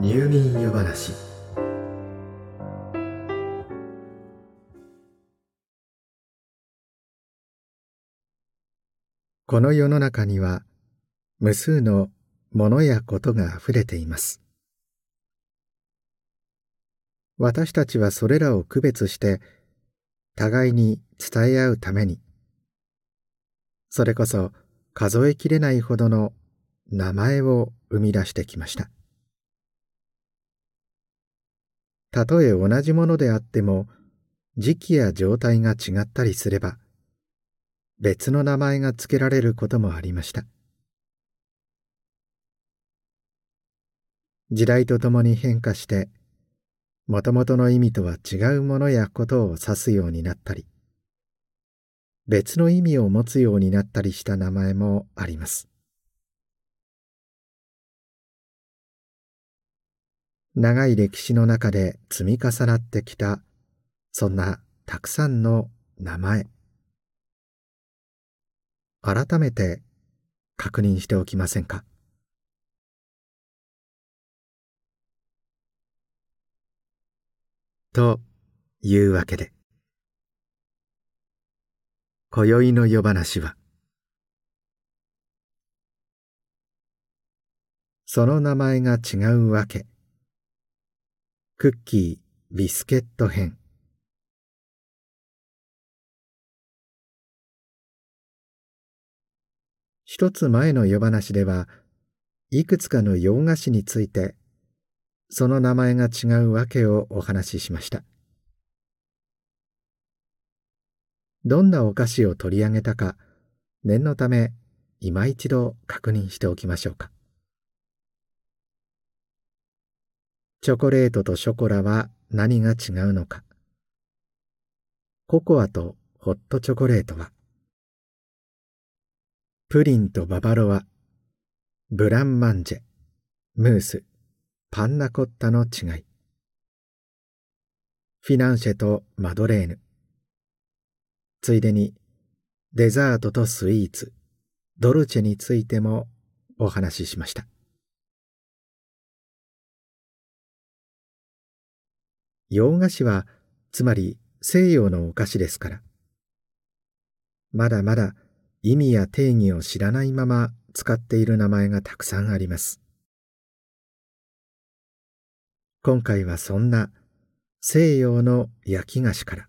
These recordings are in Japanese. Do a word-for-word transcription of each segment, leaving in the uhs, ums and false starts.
入眠夜話。この世の中には無数のものやことがあふれています。私たちはそれらを区別して互いに伝え合うために、それこそ数えきれないほどの名前を生み出してきました。たとえ同じものであっても、時期や状態が違ったりすれば、別の名前が付けられることもありました。時代とともに変化して、もともとの意味とは違うものやことを指すようになったり、別の意味を持つようになったりした名前もあります。長い歴史の中で積み重なってきた、そんなたくさんの名前。改めて確認しておきませんか。というわけで、今宵の夜話は、その名前が違うわけ、クッキー・ビスケット編。一つ前の夜話では、いくつかの洋菓子について、その名前が違うわけをお話ししました。どんなお菓子を取り上げたか、念のため今一度確認しておきましょうか。チョコレートとショコラは何が違うのか。ココアとホットチョコレートは。プリンとババロア、ブランマンジェ、ムース、パンナコッタの違い。フィナンシェとマドレーヌ。ついでにデザートとスイーツ、ドルチェについてもお話ししました。洋菓子はつまり西洋のお菓子ですから、まだまだ意味や定義を知らないまま使っている名前がたくさんあります。今回はそんな西洋の焼き菓子から、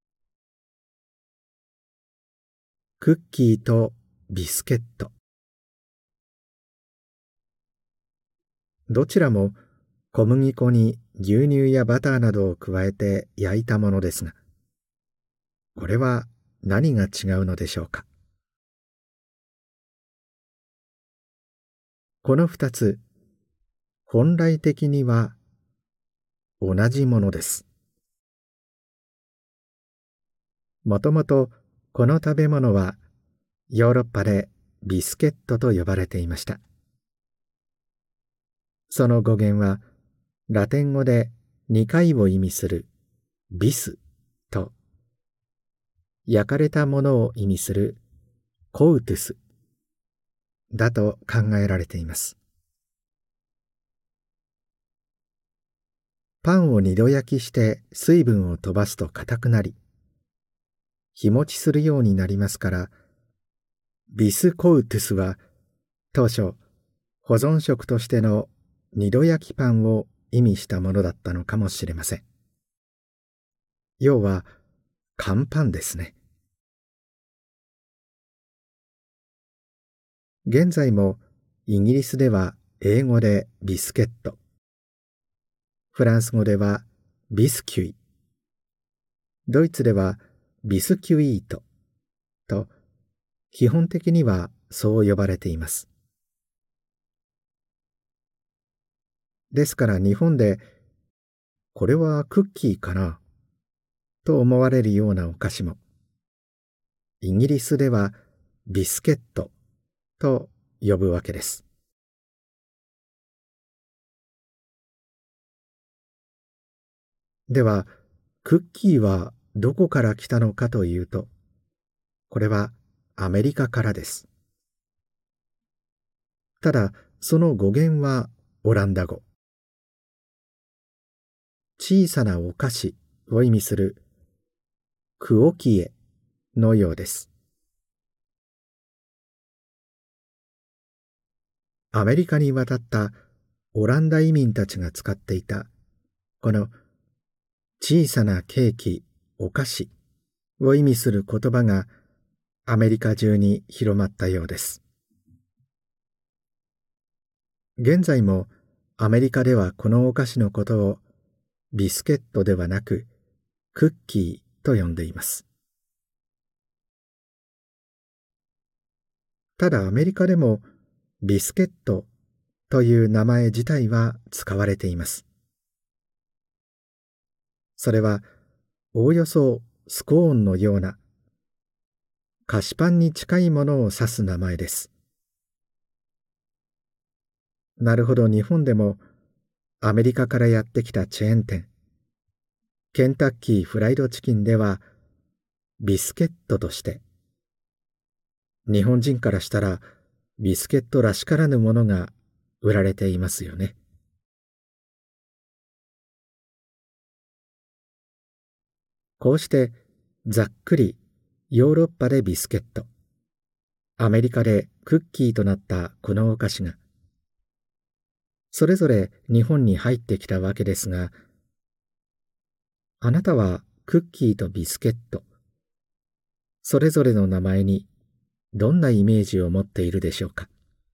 クッキーとビスケット。どちらも小麦粉に牛乳やバターなどを加えて焼いたものですが、これは何が違うのでしょうか。この二つ、本来的には同じものです。もともとこの食べ物はヨーロッパでビスケットと呼ばれていました。その語源はラテン語でにかいを意味するビスと、焼かれたものを意味するコウトゥスだと考えられています。パンを二度焼きして水分を飛ばすと硬くなり、日持ちするようになりますから、ビスコウトゥスは当初保存食としての二度焼きパンを意味したものだったのかもしれません。要は乾パンですね。現在もイギリスでは英語でビスケット、フランス語ではビスキュイ、ドイツではビスキュイートと、基本的にはそう呼ばれています。ですから日本で、これはクッキーかなと思われるようなお菓子も、イギリスではビスケットと呼ぶわけです。では、クッキーはどこから来たのかというと、これはアメリカからです。ただ、その語源はオランダ語。 小さなお菓子を意味するクオキエのようです。アメリカに渡ったオランダ移民たちが使っていたこの小さなケーキ、お菓子を意味する言葉がアメリカ中に広まったようです。現在もアメリカではこのお菓子のことをビスケットではなくクッキーと呼んでいます。ただアメリカでもビスケットという名前自体は使われています。それはおおよそスコーンのような菓子パンに近いものを指す名前です。なるほど、日本でもアメリカからやってきたチェーン店ケンタッキーフライドチキンではビスケットとして日本人からしたらビスケットらしからぬものが売られていますよね。こうしてざっくりヨーロッパでビスケット、アメリカでクッキーとなったこのお菓子がそれぞれ日本に入ってきたわけですが、あなたはクッキーとビスケットそれぞれの名前にどんなイメージを持っているでしょうか。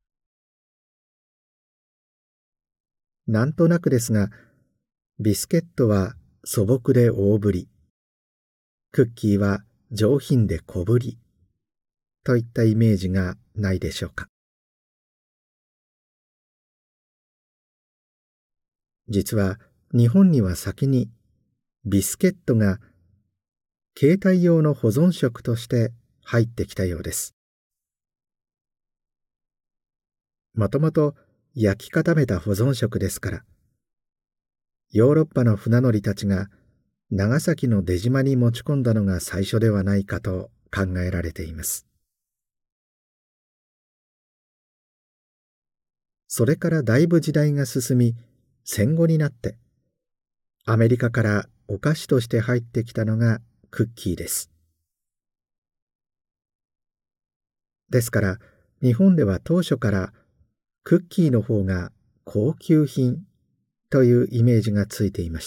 なんとなくですが、ビスケットは素朴で大ぶり、クッキーは上品で小ぶりといったイメージがないでしょうか。実は日本には先にビスケットが携帯用の保存食として入ってきたようです。もともと焼き固めた保存食ですから、ヨーロッパの船乗りたちが長崎の出島に持ち込んだのが最初ではないかと考えられています。それからだいぶ時代が進み、戦後になってアメリカからお菓子として入ってきたのがクッキーです。ですから日本では当初からクッキーの方が高級品というイメージがついていました。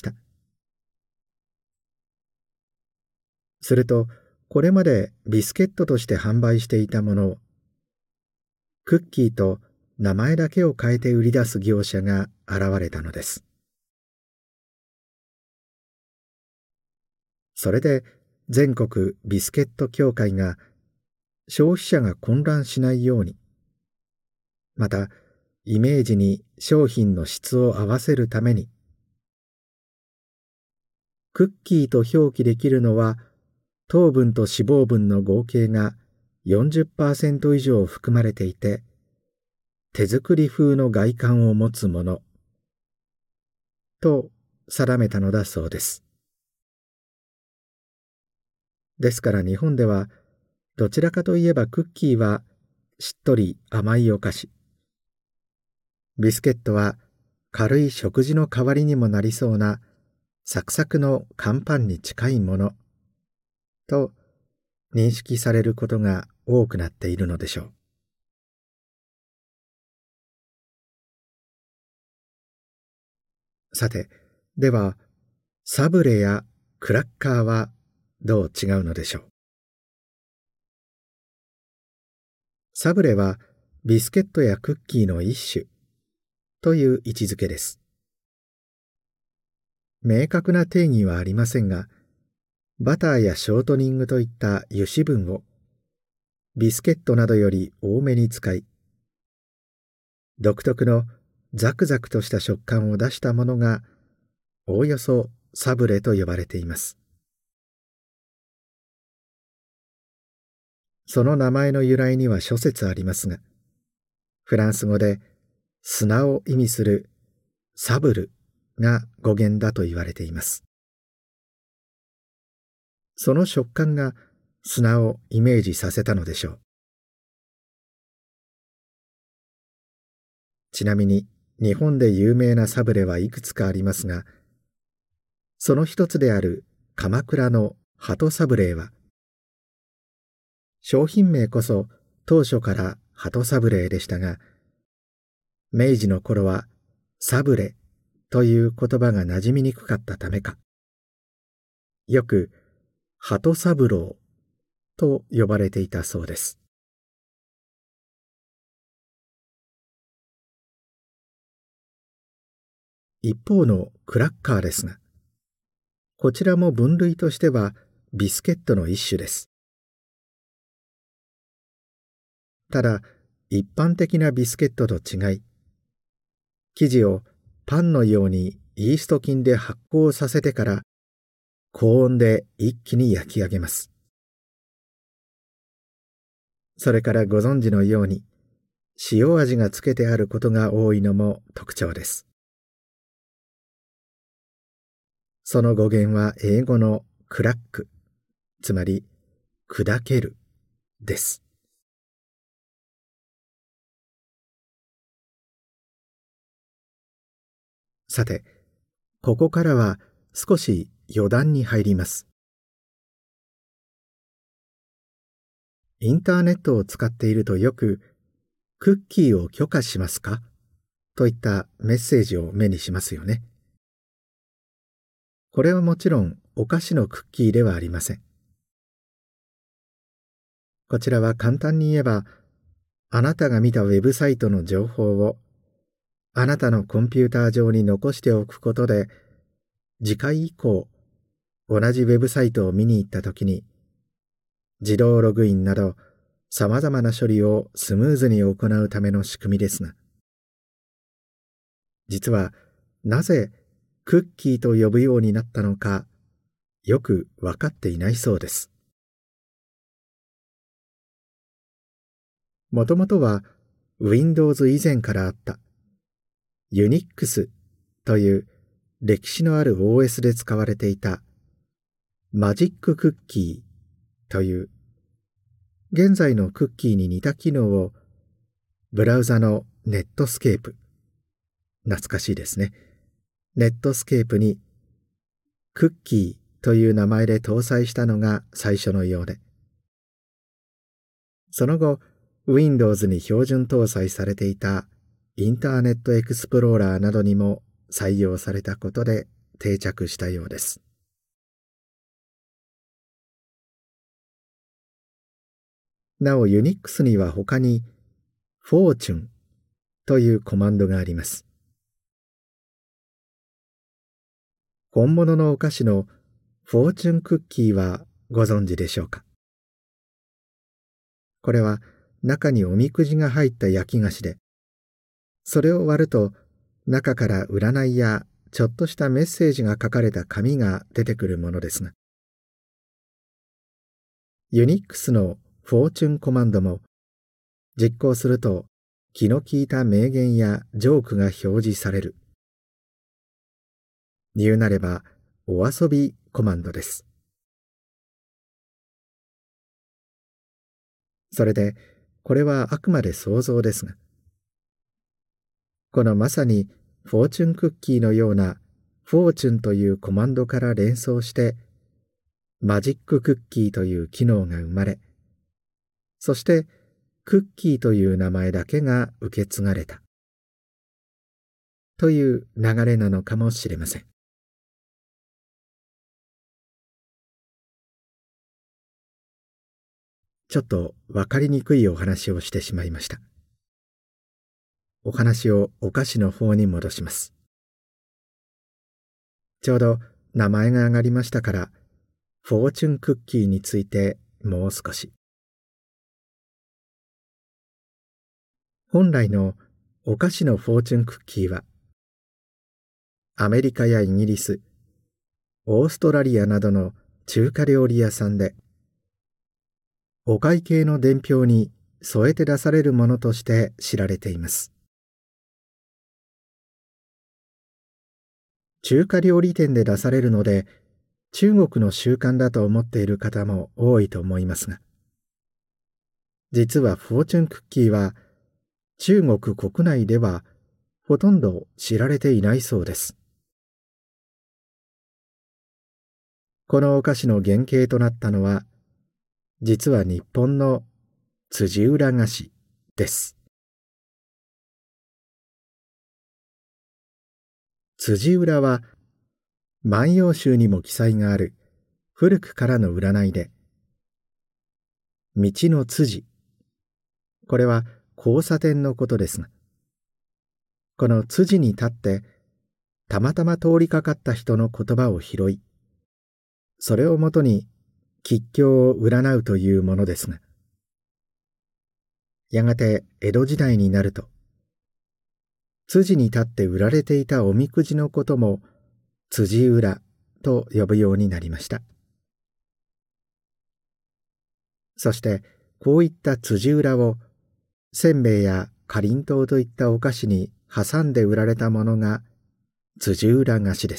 するとこれまでビスケットとして販売していたものをクッキーと名前だけを変えて売り出す業者が現れたのです。それで全国ビスケット協会が消費者が混乱しないように、またイメージに商品の質を合わせるために、クッキーと表記できるのは糖分と脂肪分の合計が よんじゅっパーセント 以上含まれていて、手作り風の外観を持つものと定めたのだそうです。ですから日本ではどちらかといえばクッキーはしっとり甘いお菓子、ビスケットは軽い食事の代わりにもなりそうなサクサクの乾パンに近いものと認識されることが多くなっているのでしょう。さて、ではサブレやクラッカーはどう違うのでしょう。サブレはビスケットやクッキーの一種という位置づけです。明確な定義はありませんが、バターやショートニングといった油脂分をビスケットなどより多めに使い、独特のザクザクとした食感を出したものがおおよそサブレと呼ばれています。その名前の由来には諸説ありますが、フランス語で砂を意味するサブルが語源だと言われています。その食感が砂をイメージさせたのでしょう。ちなみに日本で有名なサブレはいくつかありますが、 その一つである鎌倉の鳩サブレーは、商品名こそ当初から鳩サブレーでしたが、明治の頃はサブレという言葉が馴染みにくかったためか、よく鳩三郎と呼ばれていたそうです。一方のクラッカーですが、こちらも分類としてはビスケットの一種です。ただ、一般的なビスケットと違い、生地をパンのようにイースト菌で発酵させてから高温で一気に焼き上げます。それからご存知のように塩味がつけてあることが多いのも特徴です。その語源は英語のクラック、つまり砕けるです。さて、ここからは少し余談に入ります。インターネットを使っているとよく、クッキーを許可しますかといったメッセージを目にしますよね。これはもちろんお菓子のクッキーではありません。こちらは簡単に言えば、あなたが見たウェブサイトの情報をあなたのコンピューター上に残しておくことで、次回以降、同じウェブサイトを見に行ったときに、自動ログインなど様々な処理をスムーズに行うための仕組みですが、実はなぜクッキーと呼ぶようになったのか、よくわかっていないそうです。もともとは Windows 以前からあったユニックスという歴史のある オーエス で使われていたマジッククッキーという現在のクッキーに似た機能をブラウザのネットスケープ、懐かしいですね。ネットスケープにクッキーという名前で搭載したのが最初のようで、その後 Windows に標準搭載されていたインターネットエクスプローラーなどにも採用されたことで定着したようです。なおユニックスには他にフォーチュンというコマンドがあります。本物のお菓子のフォーチュンクッキーはご存知でしょうか。これは中におみくじが入った焼き菓子で、それを割ると中から占いやちょっとしたメッセージが書かれた紙が出てくるものですが、ユニックスのフォーチュンコマンドも実行すると気の利いた名言やジョークが表示される。言うなればお遊びコマンドです。それでこれはあくまで想像ですが、このまさにフォーチュンクッキーのようなフォーチュンというコマンドから連想してマジッククッキーという機能が生まれ、そしてクッキーという名前だけが受け継がれたという流れなのかもしれません。ちょっとわかりにくいお話をしてしまいました。お話をお菓子の方に戻します。ちょうど名前が挙がりましたから、フォーチュンクッキーについてもう少し。本来のお菓子のフォーチュンクッキーは、アメリカやイギリス、オーストラリアなどの中華料理屋さんで、お会計の伝票に添えて出されるものとして知られています。中華料理店で出されるので、中国の習慣だと思っている方も多いと思いますが、実はフォーチュンクッキーは中国国内ではほとんど知られていないそうです。 このお菓子の原型となったのは、実は日本の辻浦菓子です。辻浦は万葉集にも記載がある古くからの占いで、道の辻、これは交差点のことですが、この辻に立ってたまたま通りかかった人の言葉を拾い、それをもとに吉凶を占うというものですが、やがて江戸時代になると、辻に立って売られていたおみくじのことも辻浦と呼ぶようになりました。そしてこういった辻浦をせんべいやかりんとうといったお菓子に挟んで売られたものが辻浦菓子です。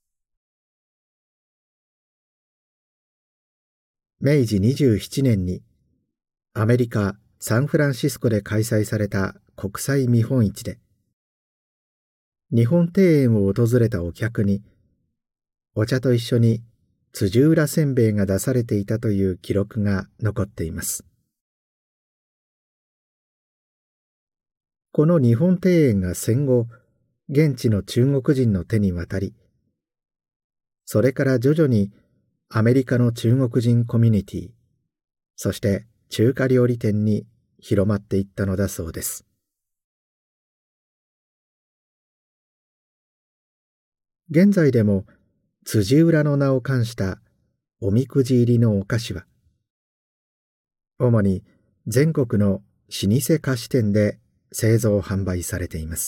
めいじにじゅうななねんにアメリカ・サンフランシスコで開催された国際見本市で、日本庭園を訪れたお客にお茶と一緒に辻浦せんべいが出されていたという記録が残っています。この日本庭園が戦後現地の中国人の手に渡り、それから徐々にアメリカの中国人コミュニティ、そして中華料理店に広まっていったのだそうです。現在でも辻浦の名を冠したおみくじ入りのお菓子は、主に全国の老舗菓子店で製造販売されています。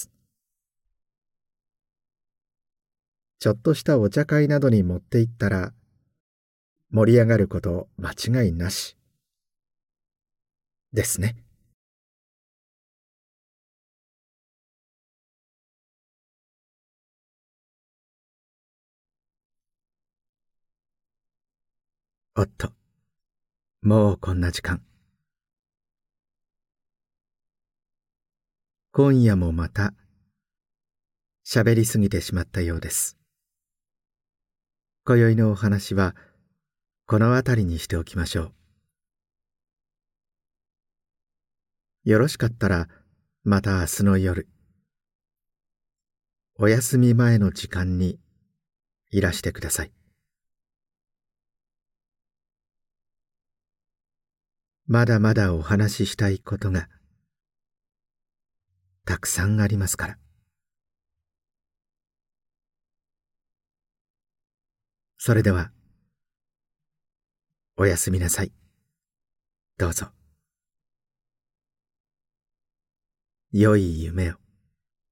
ちょっとしたお茶会などに持って行ったら盛り上がること間違いなしですね。おっと、もうこんな時間。今夜もまた喋りすぎてしまったようです。今宵のお話はこの辺りにしておきましょう。よろしかったらまた明日の夜、お休み前の時間にいらしてください。まだまだお話ししたいことがたくさんありますから。それではおやすみなさい。どうぞ。良い夢を。